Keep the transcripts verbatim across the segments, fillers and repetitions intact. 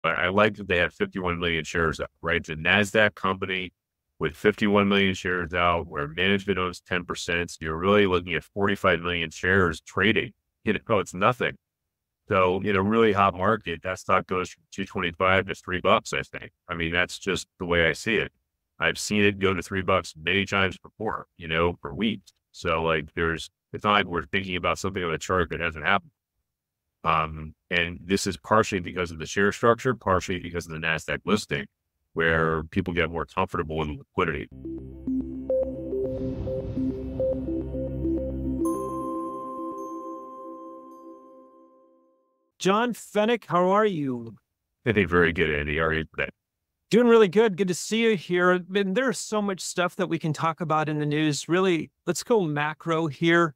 But I like that they had fifty-one million shares out, right? It's a NASDAQ company with fifty-one million shares out where management owns ten percent. So you're really looking at forty-five million shares trading. You know, it's nothing. So in a really hot market, that stock goes from two twenty-five to three bucks, I think. I mean, that's just the way I see it. I've seen it go to three bucks many times before, you know, for weeks. So like there's, it's not like we're thinking about something on a chart that hasn't happened. Um, and this is partially because of the share structure, partially because of the NASDAQ listing, where people get more comfortable with liquidity. John Fennick, how are you? I think very good, Andy. How are you today? Doing really good. Good to see you here. And there's so much stuff that we can talk about in the news. Really, let's go macro here.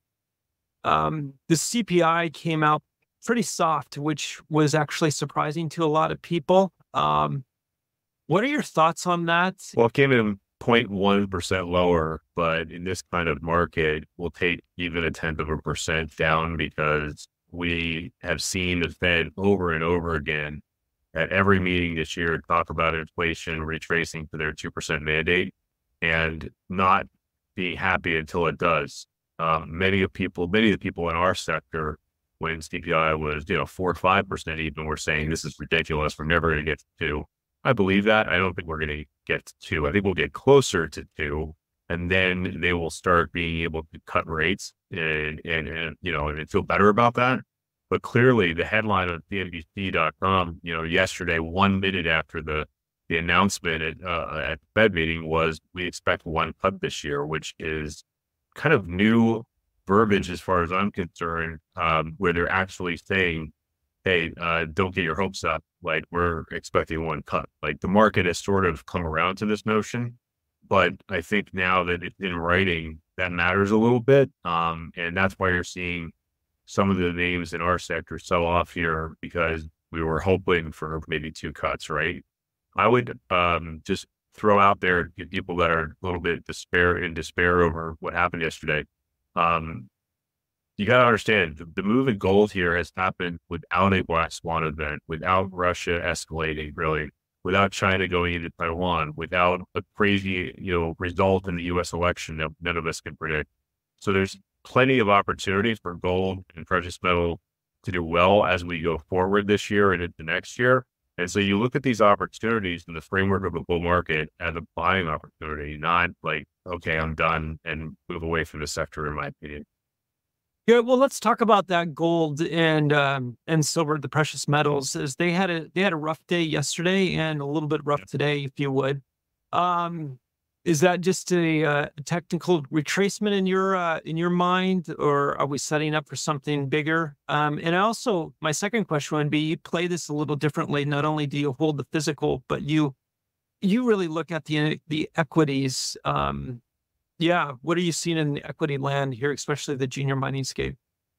Um, the C P I came out pretty soft, which was actually surprising to a lot of people. Um, what are your thoughts on that? Well, it came in zero point one percent lower, but in this kind of market, we'll take even a tenth of a percent down because we have seen the Fed over and over again at every meeting this year talk about inflation retracing to their two percent mandate and not being happy until it does. Um, many of people, many of the people in our sector, when C P I was, you know, four or five percent even, were saying this is ridiculous. We're never going to get to two. I believe that. I don't think we're going to get to two. I think we'll get closer to two, and then they will start being able to cut rates and, and, and you know, and feel better about that. But clearly the headline on C N B C dot com, you know, yesterday, one minute after the, the announcement at, uh, at the Fed meeting was we expect one cut this year, which is kind of new verbiage as far as I'm concerned, um, where they're actually saying, hey, uh, don't get your hopes up. Like we're expecting one cut. Like the market has sort of come around to this notion, but I think now that it's in writing, that matters a little bit. Um, and that's why you're seeing some of the names in our sector sell off here because we were hoping for maybe two cuts, right? I would um, just throw out there to people that are a little bit despair in despair over what happened yesterday. Um, you got to understand the, the move in gold here has happened without a black swan event, without Russia escalating, really, without China going into Taiwan, without a crazy, you know, result in the U S election that none of us can predict. So there's plenty of opportunities for gold and precious metal to do well as we go forward this year and into next year. And so you look at these opportunities in the framework of a bull market as a buying opportunity, not like, okay, I'm done and move away from the sector, in my opinion. Yeah, well, let's talk about that gold and um, and silver, the precious metals. As they had a they had a rough day yesterday and a little bit rough today, if you would. Um, is that just a, uh, technical retracement in your uh, in your mind, or are we setting up for something bigger? Um, and also, my second question would be: you play this a little differently. Not only do you hold the physical, but you you really look at the the equities. Um, yeah, what are you seeing in the equity land here, especially the junior mining scape?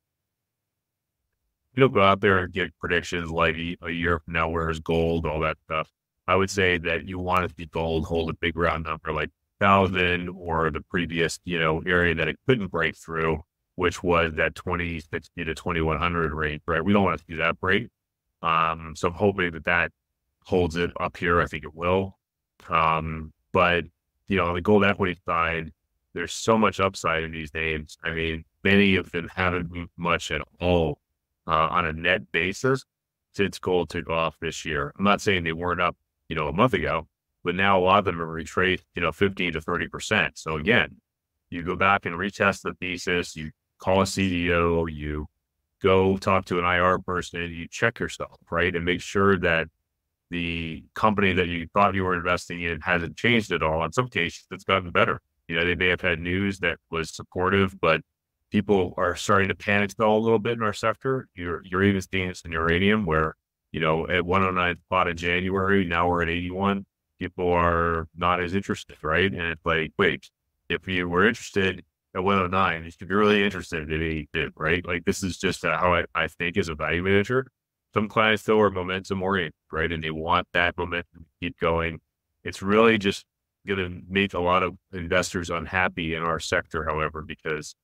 You don't go out there and get predictions like a year from now, where's gold, all that stuff. I would say that you want to see gold hold a big round number like thousand or the previous, you know, area that it couldn't break through, which was that twenty sixty to twenty-one hundred range, right? We don't want to see that break. Um, so I'm hoping that that holds it up here. I think it will. Um, but, you know, on the gold equity side, there's so much upside in these names. I mean, many of them haven't moved much at all uh, on a net basis since gold took off this year. I'm not saying they weren't up, you know, a month ago, but now a lot of them are retraced, you know, fifteen to thirty percent. So again, you go back and retest the thesis, you call a C D O, you go talk to an I R person, you check yourself, right? And make sure that the company that you thought you were investing in hasn't changed at all. In some cases, it's gotten better. You know, they may have had news that was supportive, but people are starting to panic sell a little bit in our sector. You're you're even seeing this in uranium where, you know, at one oh nine spot in January, now we're at eighty-one. People are not as interested, right? And it's like, wait, if you were interested at one oh nine, you should be really interested in eighty-two, right? Like this is just how I, I think as a value manager. Some clients though are momentum oriented, right? And they want that momentum to keep going. It's really just going to make a lot of investors unhappy in our sector, however, because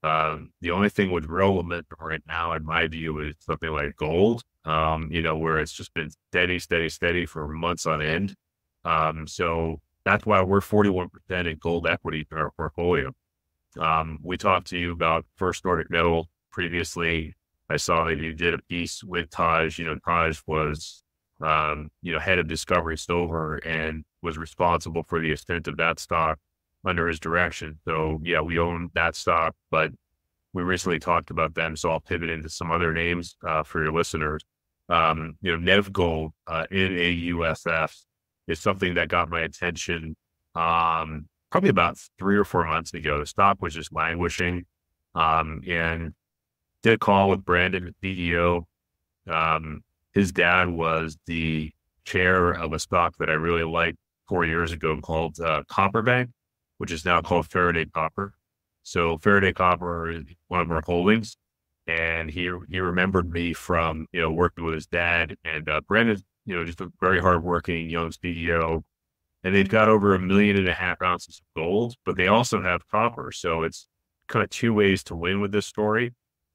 Um, the only thing with real momentum right now, in my view, is something like gold, um, you know, where it's just been steady, steady, steady for months on end. Um, so that's why we're forty-one percent in gold equity in our portfolio. Um, we talked to you about First Nordic Metal previously. I saw that you did a piece with Taj. You know, Taj was, um, you know, head of Discovery Silver and was responsible for the ascent of that stock under his direction. So yeah, we own that stock, but we recently talked about them. So I'll pivot into some other names uh, for your listeners. Um, you know, NevGold, uh, N A U S F, is something that got my attention um, probably about three or four months ago. The stock was just languishing, um, and did a call with Brandon, the C E O. Um, his dad was the chair of a stock that I really liked four years ago called uh, Copperbank, which is now called Faraday Copper. So Faraday Copper is one of our holdings, and he he remembered me from, you know, working with his dad. And uh, Brandon's, you know, just a very hardworking young C E O, and they've got over a million and a half ounces of gold, but they also have copper. So it's kind of two ways to win with this story.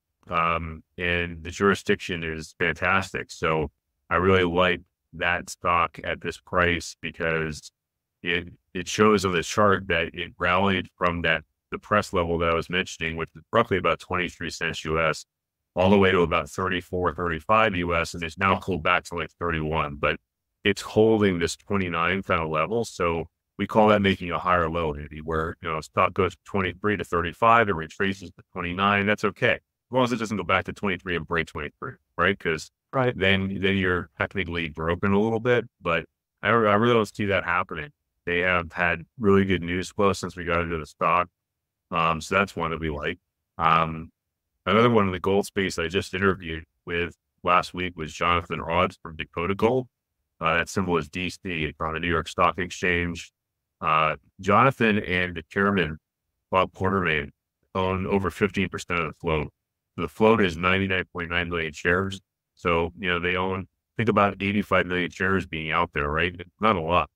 Um, and the jurisdiction is fantastic. So I really like that stock at this price because it it shows on the chart that it rallied from that depressed level that I was mentioning, which is roughly about twenty-three cents U S, all the way to about thirty-four, thirty-five U S, and it's now pulled back to like thirty-one, but it's holding this twenty-nine kind of level. So we call that making a higher low, Andy, where, you know, stock goes from twenty-three to thirty-five and retraces to twenty-nine. That's okay, as long as it doesn't go back to twenty-three and break twenty-three, right? Because Right. then then you're technically broken a little bit, but I, I really don't see that happening. They have had really good news flow since we got into the stock. Um, so that's one that we like. Um, another one in the gold space I just interviewed with last week was Jonathan Rhodes from Dakota Gold. Uh, that symbol is D C on the New York Stock Exchange. Uh, Jonathan and the chairman, Bob Quartermain, own over fifteen percent of the float. The float is ninety-nine point nine million shares. So, you know, they own, think about eighty-five million shares being out there, right? It's not a lot.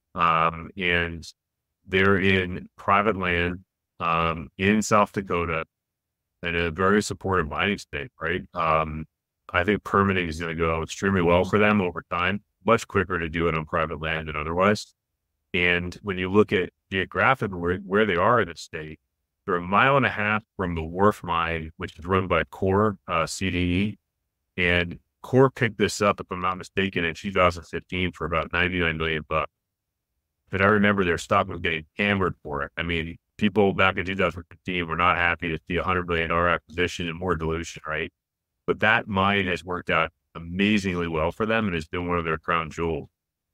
Um, and they're in private land, um, in South Dakota, in a very supportive mining state, right? Um, I think permitting is going to go extremely well for them over time, much quicker to do it on private land than otherwise. And when you look at geographically where, where they are in the state, they're a mile and a half from the Wharf Mine, which is run by Core uh, C D E. And Core picked this up, if I'm not mistaken, in two thousand fifteen for about ninety-nine million bucks. But I remember their stock was getting hammered for it. I mean, people back in two thousand fifteen were not happy to see a one hundred million dollars acquisition and more dilution, right? But that mine has worked out amazingly well for them and has been one of their crown jewels.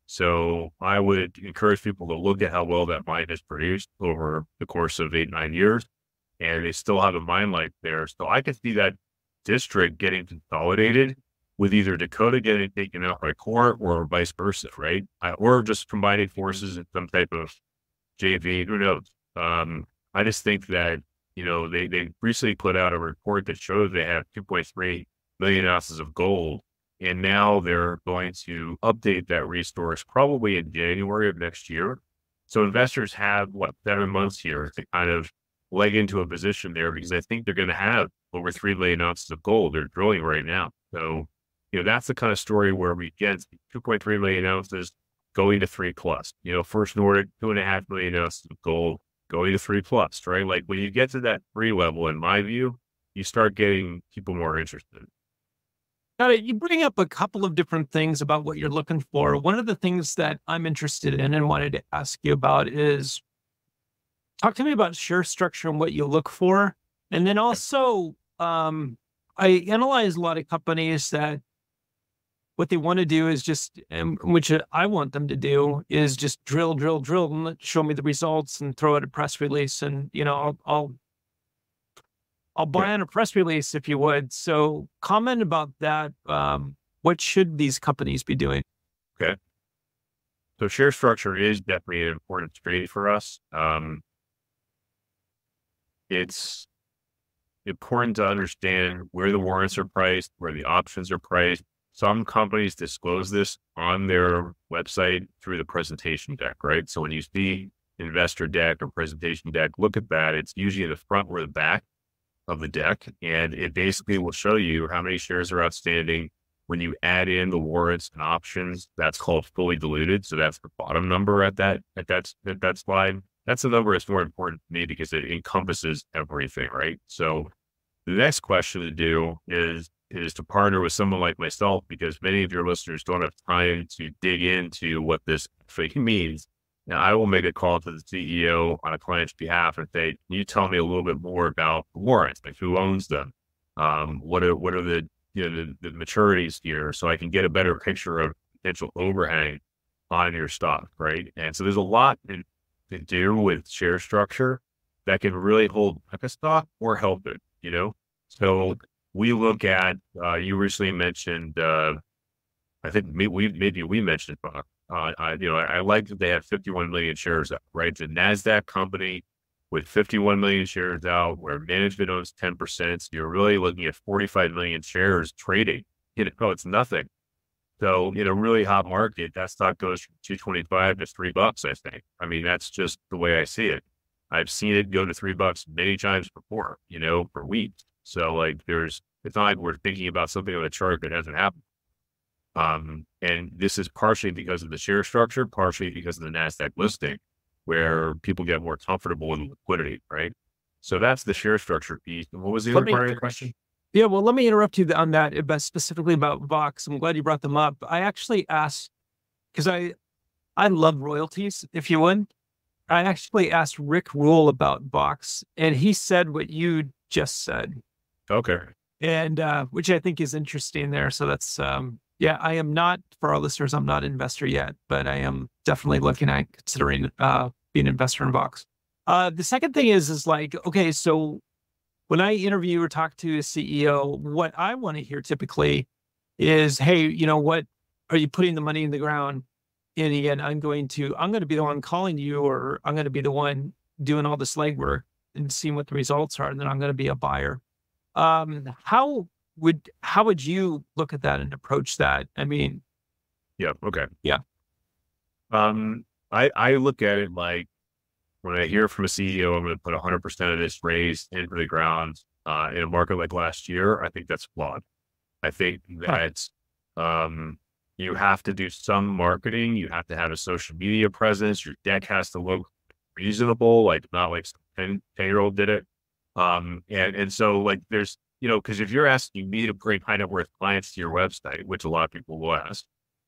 So I would encourage people to look at how well that mine has produced over the course of eight, nine years. And they still have a mine life there. So I could see that district getting consolidated with either Dakota getting taken out by Core or vice versa, right? I, or just combining forces in some type of J V, who knows? Um, I just think that, you know, they, they recently put out a report that shows they have two point three million ounces of gold. And now they're going to update that resource probably in January of next year. So investors have, what, seven months here to kind of leg into a position there, because I think they're going to have over three million ounces of gold they're drilling right now. So, you know, that's the kind of story where we get two point three million ounces going to three plus. You know, First Nordic, two and a half million ounces of gold going to three plus, right? Like when you get to that three level, in my view, you start getting people more interested. Got it. You bring up a couple of different things about what you're looking for. One of the things that I'm interested in and wanted to ask you about is talk to me about share structure and what you look for. And then also, um, I analyze a lot of companies that what they want to do is just, um, which I want them to do is just drill, drill, drill, and let- show me the results and throw out a press release. And, you know, I'll, I'll, I'll buy on a press release if you would. So comment about that. Um, what should these companies be doing? Okay. So share structure is definitely an important trait for us. Um, it's important to understand where the warrants are priced, where the options are priced. Some companies disclose this on their website through the presentation deck, right? So when you see investor deck or presentation deck, look at that. It's usually in the front or the back. of the deck, and it basically will show you how many shares are outstanding. When you add in the warrants and options, that's called fully diluted. So that's the bottom number at that at that at that slide. That's the number that's more important to me because it encompasses everything, right? So the next question to do is is to partner with someone like myself, because many of your listeners don't have time to dig into what this actually means. Now, I will make a call to the C E O on a client's behalf and say, "Can you tell me a little bit more about the warrants? Like, who owns them? Um, what are what are the you know the, the maturities here, so I can get a better picture of potential overhang on your stock, right?" And so there's a lot in, to do with share structure that can really hold back a stock or help it. You know, so we look at. Uh, you recently mentioned. Uh, I think we maybe we mentioned it, Uh, I, you know, I, I like that they have fifty-one million shares out, right? It's a NASDAQ company with fifty-one million shares out where management owns ten percent. So you're really looking at forty-five million shares trading. You know, it's nothing. So in a really hot market, that stock goes from two twenty-five to three bucks, I think. I mean, that's just the way I see it. I've seen it go to three bucks many times before, you know, for weeks. So like there's, it's not like we're thinking about something on a chart that hasn't happened. Um, and this is partially because of the share structure, partially because of the NASDAQ listing, where people get more comfortable with liquidity, right? So that's the share structure piece. And what was the Let other me- part of your question? Yeah, well, let me interrupt you on that, but specifically about Vox. I'm glad you brought them up. I actually asked, because I, I love royalties, if you would. I actually asked Rick Rule about Vox, and he said what you just said, Okay. and uh, which I think is interesting there. So that's, um, yeah, I am not, for our listeners, I'm not an investor yet, but I am definitely looking at considering uh, being an investor in Vox. Uh, the second thing is, is like, okay, so when I interview or talk to a C E O, what I want to hear typically is, hey, you know, what are you putting the money in the ground? And again, I'm going to, I'm going to be the one calling you, or I'm going to be the one doing all this legwork and seeing what the results are. And then I'm going to be a buyer. Um, how would, how would you look at that and approach that? I mean, Yeah. Okay. Yeah. Um, I, I look at it like when I hear from a C E O, I'm going to put one hundred percent of this raise into the ground uh, in a market like last year. I think that's flawed. I think that um, you have to do some marketing. You have to have a social media presence. Your deck has to look reasonable, like not like ten year old did it. Um, and, and so like there's, you know, because if you're asking me to bring high net worth clients to your website, which a lot of people will ask,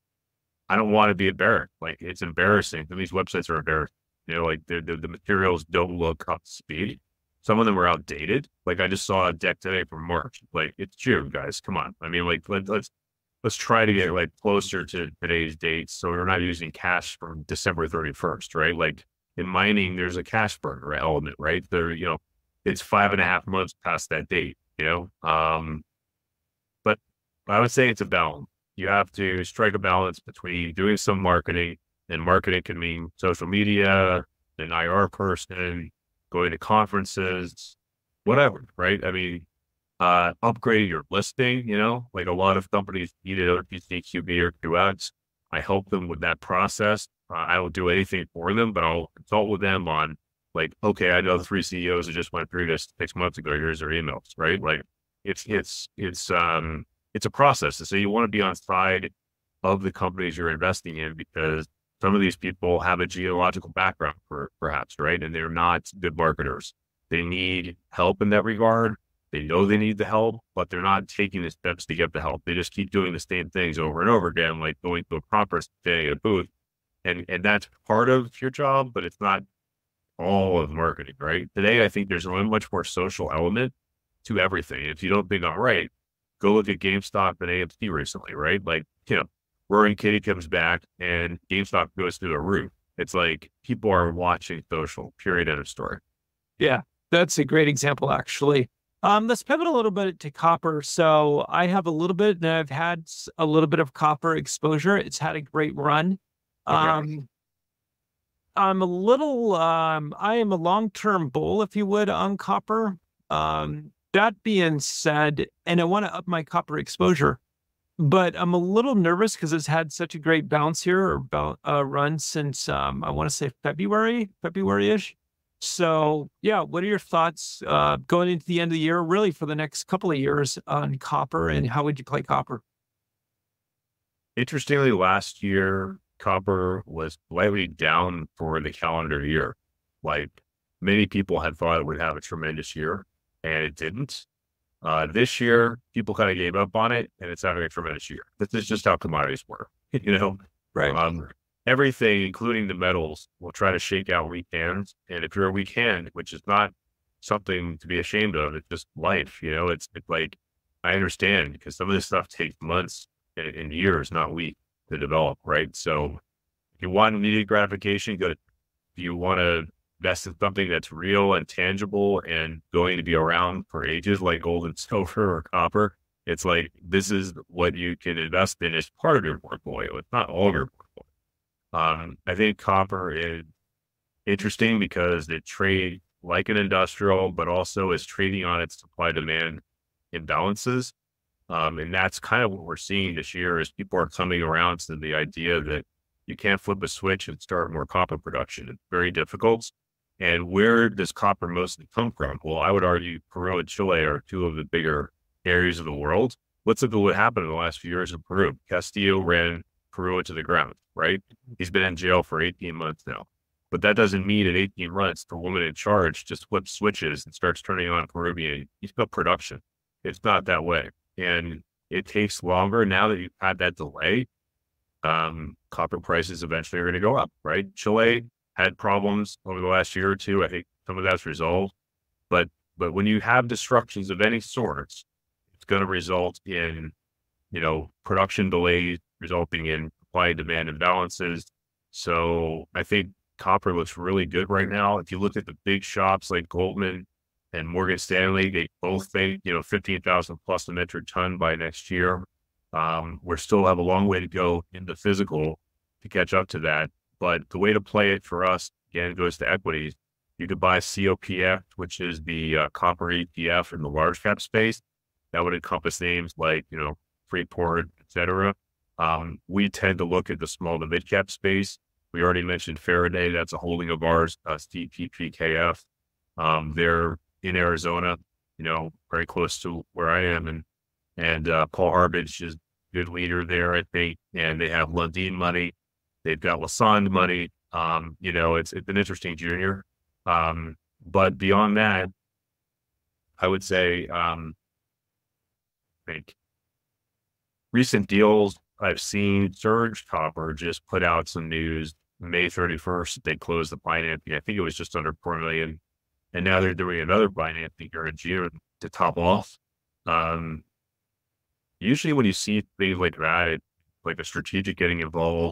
I don't want to be embarrassed. Like it's embarrassing. These websites are embarrassing. You know, like the, the, the materials don't look up to speed. Some of them are outdated. Like I just saw a deck today from March. Like it's June, guys. Come on. I mean, like let, let's let's try to get like closer to today's dates, so we're not using cash from December thirty-first, right? Like in mining, there's a cash burn element, right? There, you know, it's five and a half months past that date. You know, um, but I would say it's a balance. You have to strike a balance between doing some marketing. And marketing can mean social media, an I R person, going to conferences, whatever, right? I mean, uh, upgrading your listing, you know, like a lot of companies need another P C Q B or Q X. I help them with that process. Uh, I don't do anything for them, but I'll consult with them on like, okay, I know the three C E Os that just went through this six months ago. Here's their emails, right? Like it's, it's, it's, um, it's a process. So you want to be on side of the companies you're investing in, because some of these people have a geological background, for, perhaps, right? And they're not good marketers. They need help in that regard. They know they need the help, but they're not taking the steps to get the help. They just keep doing the same things over and over again, like going to a conference, staying at a booth. And, and that's part of your job, but it's not all of marketing, right? Today, I think there's a much more social element to everything. If you don't think I'm right, go look at GameStop and A M C recently, right? Like, you know, Roaring Kitty comes back and GameStop goes through the roof. It's like people are watching social, period, end of story. Yeah, that's a great example, actually. Um, let's pivot a little bit to copper. So I have a little bit, and I've had s- a little bit of copper exposure. It's had a great run. Okay. Um, I'm a little, um, I am a long-term bull, if you would, on copper. Um, that being said, and I want to up my copper exposure, but I'm a little nervous because it's had such a great bounce here, or boun- uh, run since, um, I want to say February, February-ish. So yeah, what are your thoughts uh, going into the end of the year, really for the next couple of years on copper, and how would you play copper? Interestingly, last year, copper was slightly down for the calendar year. Like many people had thought it would have a tremendous year, and it didn't. Uh, this year, people kind of gave up on it, and it's having a tremendous year. This is just how commodities work. You know, Right. um, everything, including the metals, will try to shake out weak hands. And if you're a weak hand, which is not something to be ashamed of, it's just life. You know, it's, it's like I understand because some of this stuff takes months and, and years, not weeks, to develop. Right. So if you want immediate gratification, go. If you want to invest in something that's real and tangible and going to be around for ages, like gold and silver or copper, it's like this is what you can invest in as part of your portfolio. It's not all of your portfolio. Um, I think copper is interesting because it trades like an industrial, but also is trading on its supply demand imbalances. Um, and that's kind of what we're seeing this year is people are coming around to the idea that you can't flip a switch and start more copper production. It's very difficult. And where does copper mostly come from? Well, I would argue Peru and Chile are two of the bigger areas of the world. Let's look at what happened in the last few years in Peru. Castillo ran Peru into the ground, right? He's been in jail for eighteen months now. But that doesn't mean in eighteen months, the woman in charge just flips switches and starts turning on Peruvian. He's got production. It's not that way. And it takes longer now that you've had that delay. Um, copper prices eventually are going to go up, right? Chile had problems over the last year or two. I think some of that's resolved, but but when you have disruptions of any sorts, it's going to result in you know production delays, resulting in supply and demand imbalances. So I think copper looks really good right now. If you look at the big shops like Goldman and Morgan Stanley, they both think you know fifteen thousand plus a metric ton by next year. Um, we still have a long way to go in the physical to catch up to that. But the way to play it for us, again, goes to equities. You could buy C O P F, which is the uh, copper E T F in the large cap space. That would encompass names like, you know, Freeport, et cetera. Um, we tend to look at the small to mid cap space. We already mentioned Faraday. That's a holding of ours, uh, C P P K F. Um, they're in Arizona, you know, very close to where I am. And, and uh, Paul Harbidge is a good leader there, I think. And they have Lundin money. They've got Lassonde money. Um, you know, it's, it's an interesting junior. Um, but beyond that, I would say, um, I think recent deals I've seen, Surge Copper just put out some news May thirty-first. They closed the financing. I think it was just under four million. And now they're doing another financing here in June to top off. Um, usually when you see things like that, it's like a strategic getting involved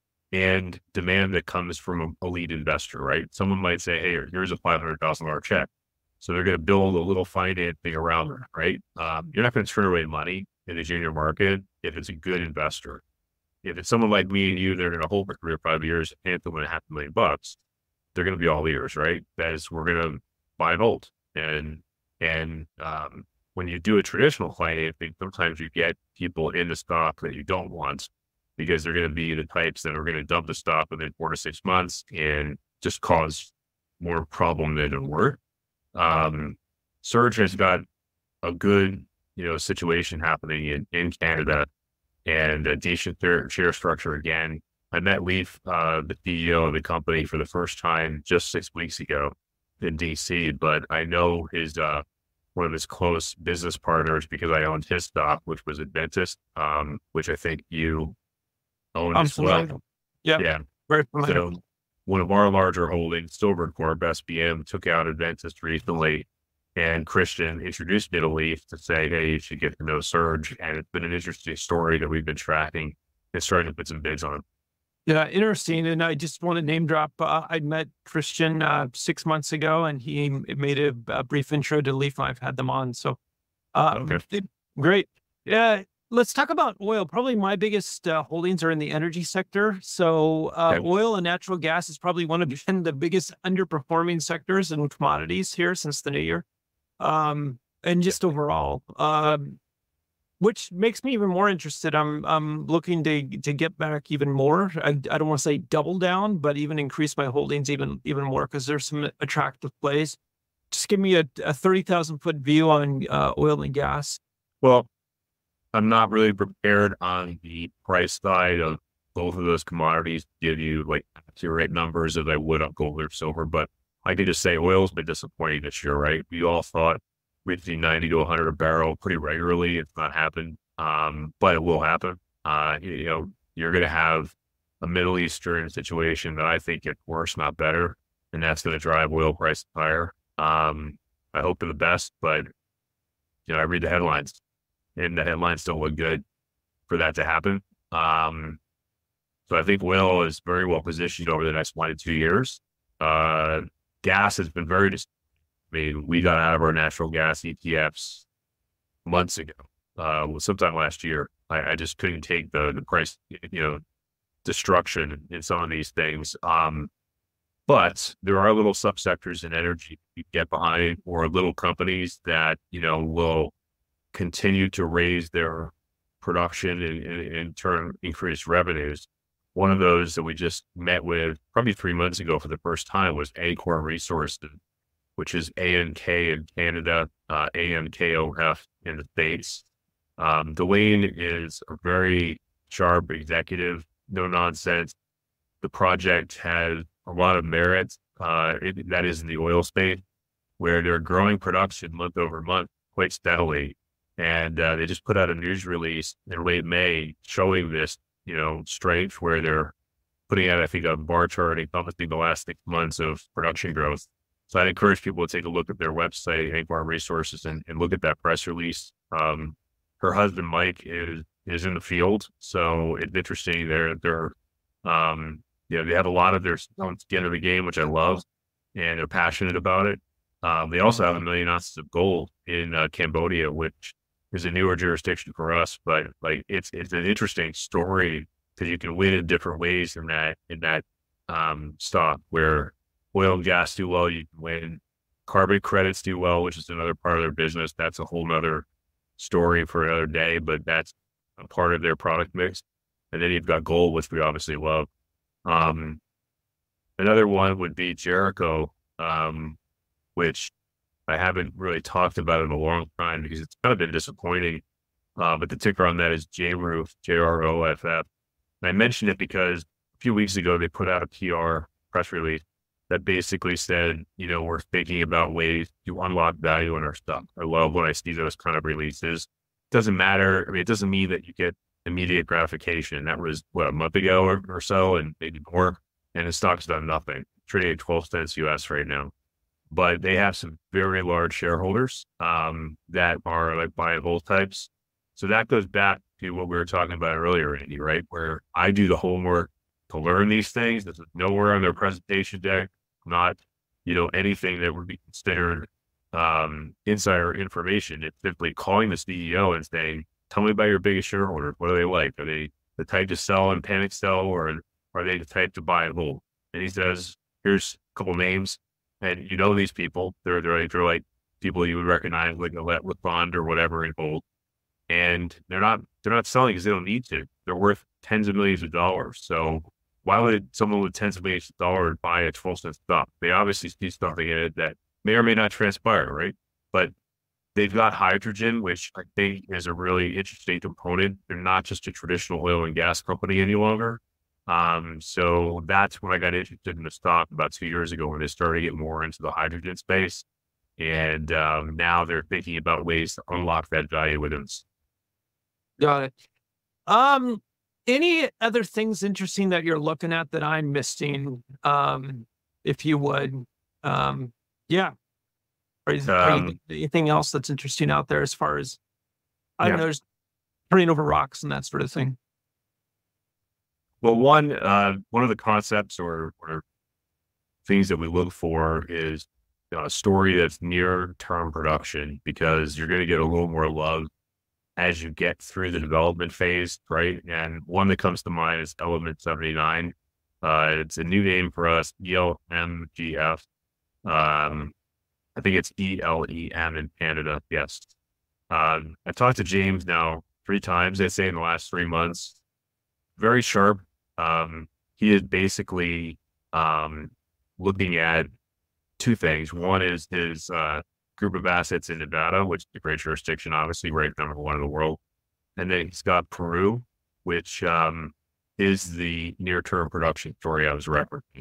and demand that comes from a lead investor, right? Someone might say, hey, here's a five hundred thousand dollars check. So they're going to build a little financing around it, right? Um, you're not going to turn away money in the junior market if it's a good investor. If it's someone like me and you, they're going to hold for three or five years and them a half a million bucks, they're going to be all ears, right? That is, we're going to buy and hold. And, and um, when you do a traditional financing, sometimes you get people in the stock that you don't want, because they're going to be the types that are going to dump the stock within four to six months and just cause more problem than it worth. Um, Surge has got a good, you know, situation happening in, in Canada and a decent share structure again. I met Leaf, uh, the C E O of the company, for the first time just six weeks ago in D C, but I know his, uh, one of his close business partners because I owned his stock, which was Adventist, um, which I think you own I'm as well. familiar. Yeah, Yeah. very familiar. So one of our larger holdings, Silvercorp S B M, took out Adventist recently, and Christian introduced me to Leaf to say, hey, you should get to know Surge. And it's been an interesting story that we've been tracking and starting to put some bids on. Yeah, interesting. And I just want to name drop. Uh, I met Christian uh, six months ago, and he made a, a brief intro to Leaf. I've had them on, so um, Okay. great. Yeah, let's talk about oil. Probably my biggest uh, holdings are in the energy sector. So uh, Okay. oil and natural gas is probably one of the biggest underperforming sectors in commodities here since the new year, um, and just overall. Um, which makes me even more interested. I'm I'm looking to to get back even more. I, I don't want to say double down, but even increase my holdings even even more because there's some attractive plays. Just give me a, a thirty thousand foot view on uh, oil and gas. Well, I'm not really prepared on the price side of both of those commodities to give you like accurate numbers as I would on gold or silver, but I can just say oil's been disappointing this year, right? We all thought we'd see ninety to one hundred a barrel pretty regularly. It's not happened, um, but it will happen. Uh, you, you know, you're going to have a Middle Eastern situation that I think gets worse, not better, and that's going to drive oil prices higher. Um, I hope for the best, but you know, I read the headlines, and the headlines don't look good for that to happen. Um, so I think oil is very well positioned over the next one to two years. Uh, gas has been very, dis- I mean, we got out of our natural gas E T Fs months ago, uh, well, sometime last year. I, I just couldn't take the, the price, you know, destruction in some of these things. Um, but there are little subsectors in energy you get behind, or little companies that, you know, will continue to raise their production and, and in turn increase revenues. One of those that we just met with probably three months ago for the first time was Ancor Resources, which is A N K in Canada, uh, A N K O F in the States. Um, Dwayne is a very sharp executive, no nonsense. The project has a lot of merit, uh, it, that is in the oil space, where they're growing production month over month quite steadily. And uh, they just put out a news release in late May showing this, you know, strength, where they're putting out, I think, a bar chart encompassing the last six months of production growth. So I'd encourage people to take a look at their website, Ancor Resources, and, and look at that press release. Um, her husband, Mike, is is in the field, so it's interesting. They're they're um, you know, they have a lot of their skin in the game, which I love, and they're passionate about it. Um, they also have a million ounces of gold in uh, Cambodia, which is a newer jurisdiction for us, but like it's it's an interesting story because you can win in different ways in that in that um, stock. Where oil and gas do well, you can win. Carbon credits do well, which is another part of their business. That's a whole nother story for another day, but that's a part of their product mix. And then you've got gold, which we obviously love. Um, another one would be Jericho, um, which I haven't really talked about in a long time because it's kind of been disappointing. Uh, but the ticker on that is J R O F, J R O F F. And I mentioned it because a few weeks ago, they put out a P R press release that basically said, you know, we're thinking about ways to unlock value in our stock. I love when I see those kind of releases. It doesn't matter. I mean, it doesn't mean that you get immediate gratification. That was, what, a month ago or, or so, and maybe more. And the stock's done nothing, trading at twelve cents U S right now. But they have some very large shareholders um, that are like buy and hold types. So that goes back to what we were talking about earlier, Andy, right? Where I do the homework to learn these things. This is nowhere on their presentation deck, not, you know, anything that would be considered um, insider information. It's simply calling the C E O and saying, tell me about your biggest shareholder. What are they like? Are they the type to sell and panic sell, or are they the type to buy and hold? And he says, here's a couple names. And you know these people, they're, they're, like, they're like people you would recognize, like Alette with Bond or whatever in gold. And they're not, they're not selling because they don't need to. They're worth tens of millions of dollars. So why would someone with tens of millions of dollars buy a twelve cent stock? They obviously see something in it that may or may not transpire, right? But they've got hydrogen, which I think is a really interesting component. They're not just a traditional oil and gas company any longer. Um, so that's when I got interested in the stock about two years ago when they started to get more into the hydrogen space. And um, now they're thinking about ways to unlock that value within. Got it. Um, any other things interesting that you're looking at that I'm missing? Um, if you would, um, yeah. Or is, are you, Um, anything else that's interesting out there as far as, I don't yeah. know, there's turning over rocks and that sort of thing? Well, one, uh, one of the concepts or, or things that we look for is, you know, a story that's near term production, because you're going to get a little more love as you get through the development phase, right? And one that comes to mind is Element seventy-nine. Uh, it's a new name for us, E L M G F. Um, I think it's E L E M in Canada. Yes. Um, I talked to James now three times, I'd say, in the last three months. Very sharp. Um, he is basically um, looking at two things. One is his uh, group of assets in Nevada, which is a great jurisdiction, obviously, right number one in the world. And then he's got Peru, which um, is the near-term production story I was referencing.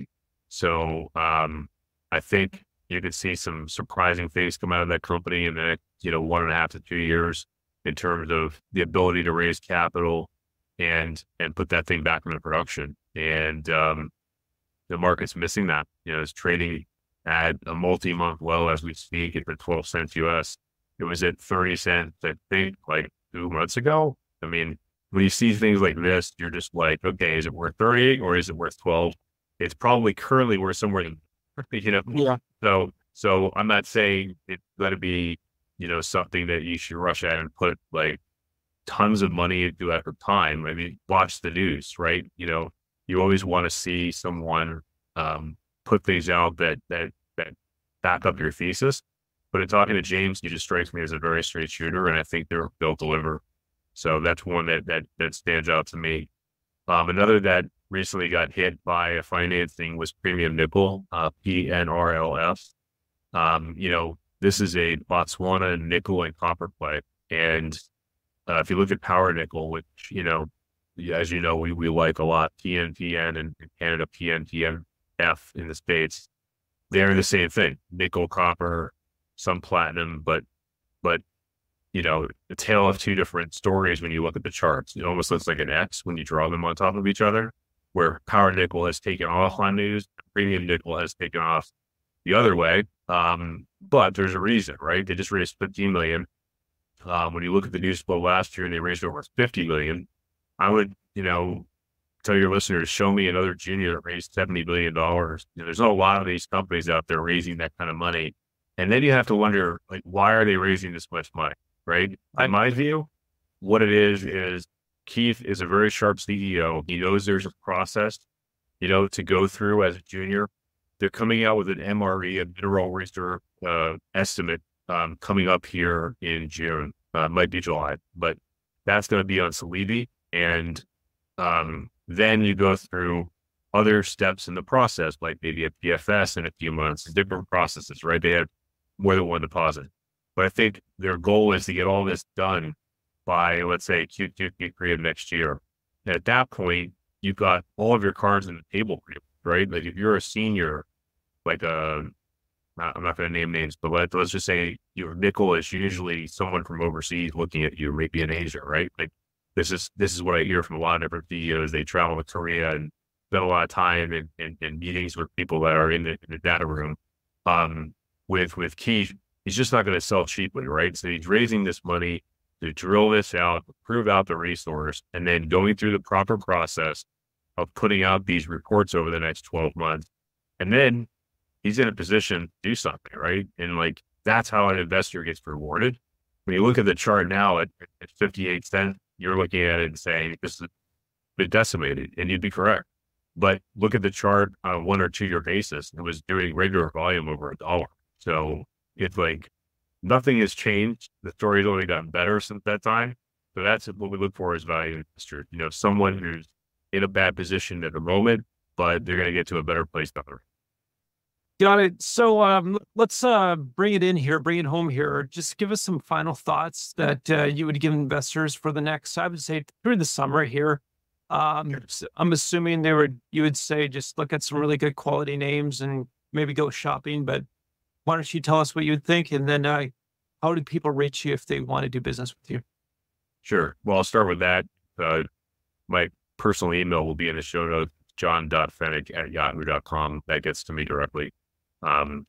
So um, I think you could see some surprising things come out of that company in the next, you know, one and a half to two years in terms of the ability to raise capital and and put that thing back into production. And um, the market's missing that. You know, it's trading at a multi-month low as we speak at twelve cents U S. It was at thirty cents, I think, like two months ago. I mean, when you see things like this, you're just like, okay, is it worth thirty or is it worth twelve? It's probably currently worth somewhere, in, you know? Yeah. So, so I'm not saying it's going to be, you know, something that you should rush at and put like tons of money into at the time. I mean, watch the news, right? You know, you always want to see someone um, put things out that, that, that back up your thesis. But in talking to James, he just strikes me as a very straight shooter, and I think they're, they'll deliver. So that's one that, that, that stands out to me. Um, another that recently got hit by a financing was Premium Nickel, uh, P N R L F. Um, you know, this is a Botswana nickel and copper play. And uh, if you look at Power Nickel, which, you know, as you know, we, we like a lot, P N P N, and in Canada, P N P N F in the States, they're the same thing, nickel, copper, some platinum, but, but, you know, the tale of two different stories when you look at the charts. It almost looks like an X when you draw them on top of each other, where Power Nickel has taken off on news, Premium Nickel has taken off the other way. Um, but there's a reason, right? They just raised fifteen million. Um, when you look at the news flow last year, they raised over fifty million. I would, you know, tell your listeners, show me another junior that raised seventy billion dollars. You know, there's not a lot of these companies out there raising that kind of money. And then you have to wonder, like, why are they raising this much money, right? In my view, what it is, is Keith is a very sharp C E O. He knows there's a process, you know, to go through as a junior. They're coming out with an M R E, a mineral reserve uh, estimate, um, coming up here in June. Uh, might be July, but that's going to be on Salibi. And um, then you go through other steps in the process, like maybe a P F S in a few months, different processes, right? They have more than one deposit. But I think their goal is to get all this done by, let's say, Q two, Q three of next year. And at that point, you've got all of your cards on the table, right? Like if you're a senior, like a, I'm not going to name names, but let, let's just say your nickel is usually someone from overseas looking at you, maybe in Asia, right? Like this is, this is what I hear from a lot of different C E Os. They travel to Korea and spend a lot of time in, in, in meetings with people that are in the, in the data room. Um, with, with Keith, he's just not going to sell cheaply, right? So he's raising this money to drill this out, prove out the resource, and then going through the proper process of putting out these reports over the next twelve months. And then he's in a position to do something, right? And like, that's how an investor gets rewarded. When you look at the chart now at, at fifty-eight cents, you're looking at it and saying, this is a bit decimated, and you'd be correct. But look at the chart on a one or two year basis. It was doing regular volume over a dollar. So it's like nothing has changed. The story's only gotten better since that time. So that's what we look for as value investors. You know, someone who's in a bad position at the moment, but they're going to get to a better place down the road. Got it. So um, let's uh, bring it in here, bring it home here. Just give us some final thoughts that uh, you would give investors for the next, I would say, through the summer here. Um, I'm assuming they would, you would say, just look at some really good quality names and maybe go shopping. But why don't you tell us what you would think? And then uh, how do people reach you if they want to do business with you? Sure. Well, I'll start with that. Uh, my personal email will be in the show notes, john dot fennick at yahoo dot com. That gets to me directly. Um,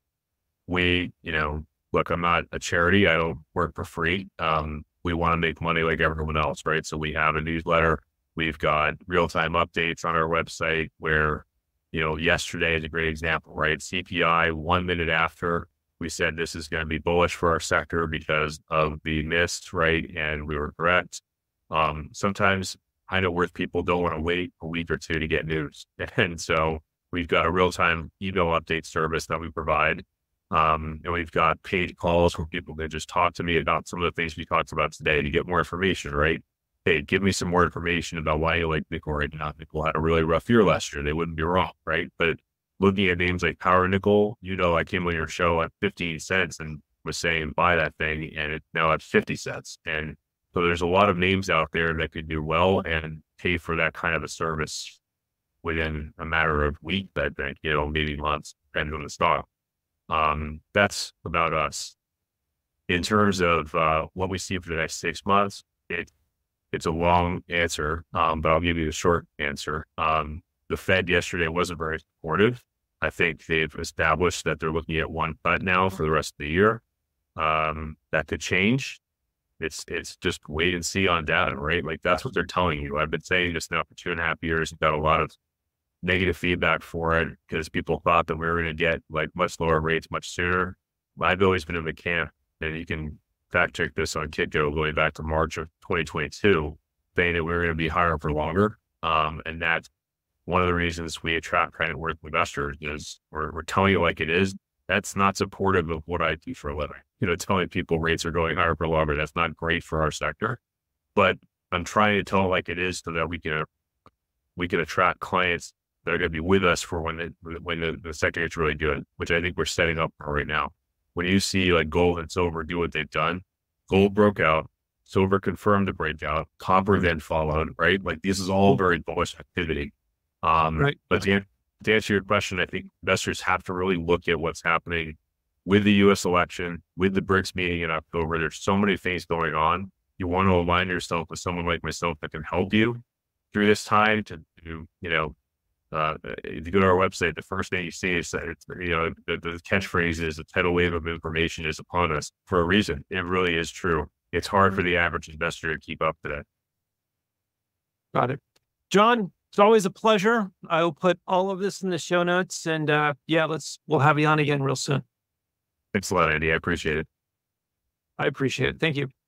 we, you know, look, I'm not a charity. I don't work for free. Um, we want to make money like everyone else, right? So we have a newsletter. We've got real-time updates on our website where, you know, yesterday is a great example, right? C P I, one minute after we said this is going to be bullish for our sector because of the mist, right? And we were correct. Um, sometimes high net worth people don't want to wait a week or two to get news. And so we've got a real-time email update service that we provide. Um, and we've got paid calls where people can just talk to me about some of the things we talked about today to get more information, right? Hey, give me some more information about why you like nickel right now. Nickel had a really rough year last year. They wouldn't be wrong, right? But looking at names like Power Nickel, you know, I came on your show at fifteen cents and was saying buy that thing, and it's now at fifty cents. And so there's a lot of names out there that could do well and pay for that kind of a service within a matter of weeks, I think, you know, maybe months, depending on the stock. Um, that's about us. In terms of uh, what we see for the next six months, it, it's a long answer, um, but I'll give you a short answer. Um, the Fed yesterday wasn't very supportive. I think they've established that they're looking at one cut now for the rest of the year. Um, that could change. It's it's just wait and see on data, right? Like that's what they're telling you. I've been saying this now for two and a half years. You've got a lot of negative feedback for it because people thought that we were going to get like much lower rates much sooner. I've always been in the camp, and you can fact check this on Kitco going back to March of twenty twenty-two, saying that we we're going to be higher for longer. Um, and that's one of the reasons we attract credit worth investors is we're, we're telling you like it is. That's not supportive of what I do for a living. You know, telling people rates are going higher for longer, that's not great for our sector. But I'm trying to tell it like it is so that we can we can attract clients that are going to be with us for when the, when the, the sector gets really good, which I think we're setting up for right now. When you see like gold and silver do what they've done, gold broke out, silver confirmed the breakout, copper then followed, right? Like this is all very bullish activity. Um, Right. But to, to answer your question, I think investors have to really look at what's happening with the U S election, with the BRICS meeting in October. There's so many things going on. You want to align yourself with someone like myself that can help you through this time to, to you know, Uh, if you go to our website, the first thing you see is that it's, you know, the, the catchphrase is a tidal wave of information is upon us for a reason. It really is true. It's hard for the average investor to keep up to that. Got it. John, it's always a pleasure. I will put all of this in the show notes, and uh, yeah, let's, we'll have you on again real soon. Thanks a lot, Andy. I appreciate it. I appreciate it. Thank you.